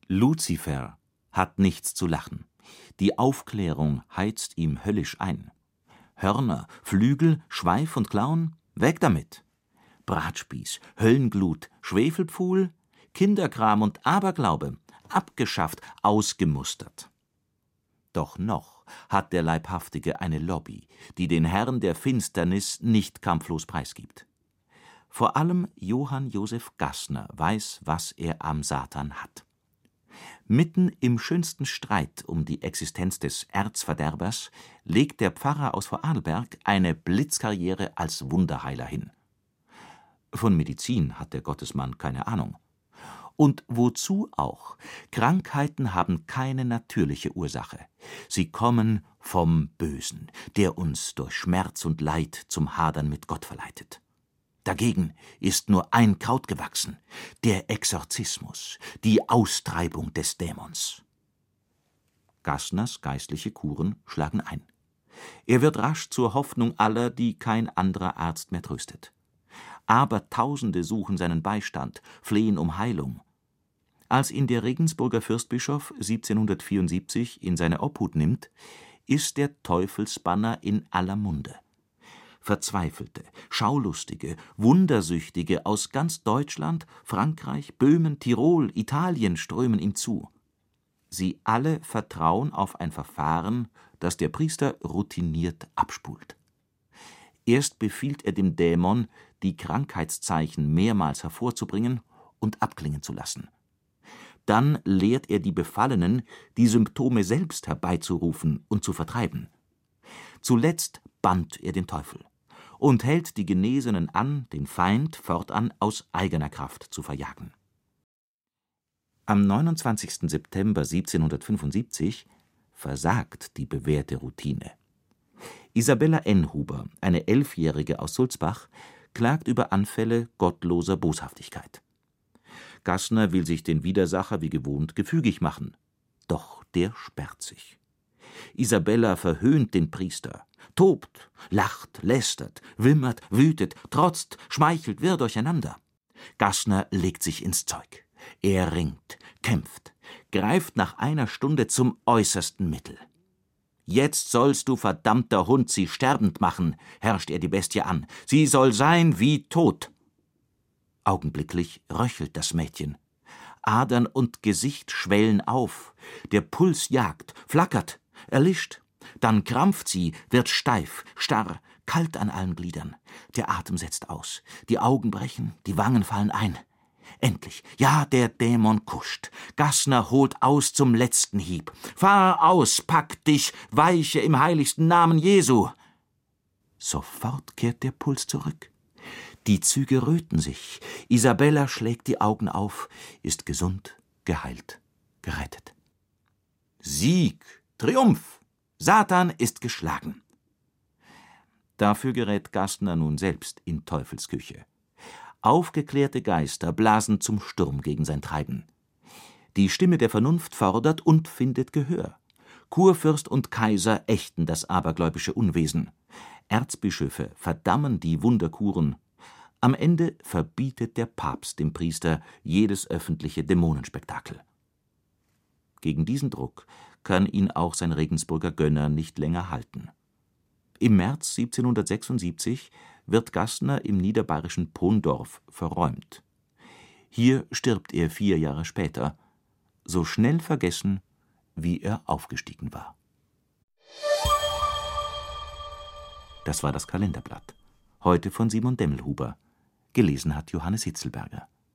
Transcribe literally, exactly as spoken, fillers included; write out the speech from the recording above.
Luzifer hat nichts zu lachen. Die Aufklärung heizt ihm höllisch ein. Hörner, Flügel, Schweif und Klauen, weg damit. Bratspieß, Höllenglut, Schwefelpfuhl, Kinderkram und Aberglaube, abgeschafft, ausgemustert. Doch noch hat der Leibhaftige eine Lobby, die den Herrn der Finsternis nicht kampflos preisgibt. Vor allem Johann Josef Gassner weiß, was er am Satan hat. Mitten im schönsten Streit um die Existenz des Erzverderbers legt der Pfarrer aus Vorarlberg eine Blitzkarriere als Wunderheiler hin. Von Medizin hat der Gottesmann keine Ahnung. Und wozu auch? Krankheiten haben keine natürliche Ursache. Sie kommen vom Bösen, der uns durch Schmerz und Leid zum Hadern mit Gott verleitet. Dagegen ist nur ein Kraut gewachsen: der Exorzismus, die Austreibung des Dämons. Gassners geistliche Kuren schlagen ein. Er wird rasch zur Hoffnung aller, die kein anderer Arzt mehr tröstet. Abertausende suchen seinen Beistand, flehen um Heilung. Als ihn der Regensburger Fürstbischof siebzehnhundertvierundsiebzig in seine Obhut nimmt, ist der Teufelsbanner in aller Munde. Verzweifelte, Schaulustige, Wundersüchtige aus ganz Deutschland, Frankreich, Böhmen, Tirol, Italien strömen ihm zu. Sie alle vertrauen auf ein Verfahren, das der Priester routiniert abspult. Erst befiehlt er dem Dämon, die Krankheitszeichen mehrmals hervorzubringen und abklingen zu lassen. Dann lehrt er die Befallenen, die Symptome selbst herbeizurufen und zu vertreiben. Zuletzt bannt er den Teufel und hält die Genesenen an, den Feind fortan aus eigener Kraft zu verjagen. Am neunundzwanzigsten September siebzehnhundertfünfundsiebzig versagt die bewährte Routine. Isabella Enhuber, eine Elfjährige aus Sulzbach, klagt über Anfälle gottloser Boshaftigkeit. Gassner will sich den Widersacher wie gewohnt gefügig machen, doch der sperrt sich. Isabella verhöhnt den Priester, tobt, lacht, lästert, wimmert, wütet, trotzt, schmeichelt wirr durcheinander. Gassner legt sich ins Zeug. Er ringt, kämpft, greift nach einer Stunde zum äußersten Mittel. »Jetzt sollst du, verdammter Hund, sie sterbend machen«, herrscht er die Bestie an. »Sie soll sein wie tot.« Augenblicklich röchelt das Mädchen. Adern und Gesicht schwellen auf. Der Puls jagt, flackert, erlischt. Dann krampft sie, wird steif, starr, kalt an allen Gliedern. Der Atem setzt aus. Die Augen brechen, die Wangen fallen ein. Endlich, ja, der Dämon kuscht. Gassner holt aus zum letzten Hieb. »Fahr aus, pack dich, weiche im heiligsten Namen Jesu!« Sofort kehrt der Puls zurück. Die Züge röten sich. Isabella schlägt die Augen auf, ist gesund, geheilt, gerettet. Sieg, Triumph! Satan ist geschlagen. Dafür gerät Gassner nun selbst in Teufelsküche. Aufgeklärte Geister blasen zum Sturm gegen sein Treiben. Die Stimme der Vernunft fordert und findet Gehör. Kurfürst und Kaiser ächten das abergläubische Unwesen. Erzbischöfe verdammen die Wunderkuren. Am Ende verbietet der Papst dem Priester jedes öffentliche Dämonenspektakel. Gegen diesen Druck kann ihn auch sein Regensburger Gönner nicht länger halten. Im März siebzehnhundertsechsundsiebzig wird Gassner im niederbayerischen Pondorf verräumt. Hier stirbt er vier Jahre später, so schnell vergessen, wie er aufgestiegen war. Das war das Kalenderblatt. Heute von Simon Demmelhuber. Gelesen hat Johannes Hitzelberger.